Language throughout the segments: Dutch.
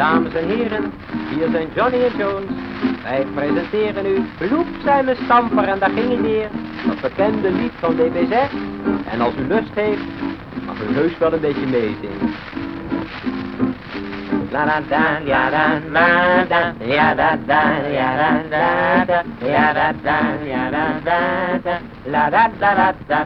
Dames en heren, hier zijn Johnny en Jones. Wij presenteren u Loep zijn mijn stamper en daar ging hij weer. Dat bekende lied van DBZ. En als u lust heeft, mag u heus wel een beetje meezingen. La da da ya da la da ya da da ya da da ya da da ya da da la da da da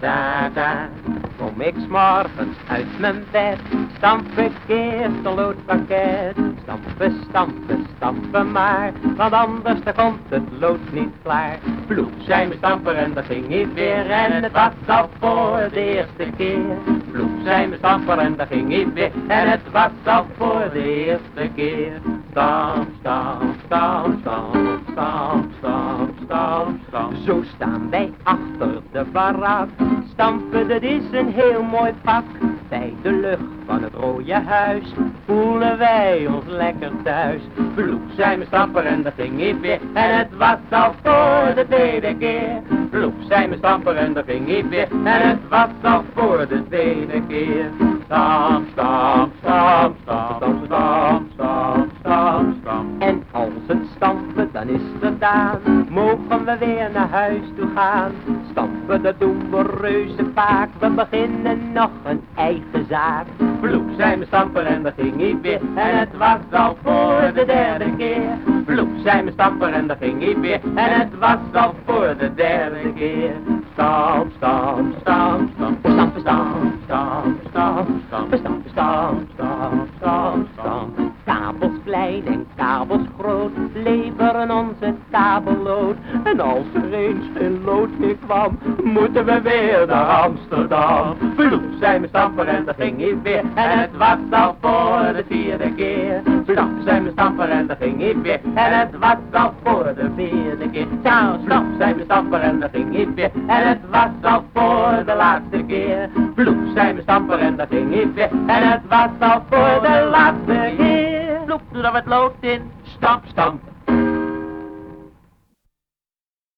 da da. Kom ik 's morgens uit mijn bed, stamp ik eerst een loodpakket. Stampen, stampen, stampen maar, want anders dan komt het lood niet klaar. Ploep zijn mijn stamper en daar ging hij weer, en het was al voor de eerste keer. Ploep zijn mijn stamper en daar ging hij weer, en het was al voor de eerste keer. Stamp, stamp, stamp, stamp, stamp, stamp, stamp, stamp. Zo staan wij achter de barak, stampen, dat is een heel mooi pak. Bij de lucht van het rode huis voelen wij ons lekker thuis. Ploep zijn mijn stamper en daar ging hij weer, en het was al voor de tweede keer. Ploep zijn mijn stamper en daar ging hij weer, en het was al voor de tweede keer. Stamp, stamp, stamp, stamp, stamp, stamp, stamp, stamp, stamp. En als het stampen dan is het gedaan, mogen we weer naar huis toe gaan. Stampen, dat doen we reuze vaak, we beginnen nog een eigen zaak. Ploep zijn mijn stamper en daar ging hij weer, en het was al voor de derde keer. Ploep zijn mijn stamper en daar ging hij weer, en het was al voor de derde keer. Stamp, stamp, stamp, stamp, stamp, stamp, stamp, stamp, stamp, stamp, stamp, stamp, stamp, stamp. Kabels klein en kabels groot leveren onze kabellood. En als er eens geen lood meer kwam, moeten we weer naar Amsterdam. Ploep zijn mijn stamper en daar ging hij weer, en het was al voor de vierde keer. Ploep zijn mijn stamper en daar ging hij weer, en het was al voor de vierde keer. Ciao, stop zijn mijn stamper en daar ging hij weer, en het was al voor de laatste keer. Ploep zijn mijn stamper en daar ging hij weer, en het was al voor de laatste keer. Ploep, doe er wat lood in, stamp, stamp.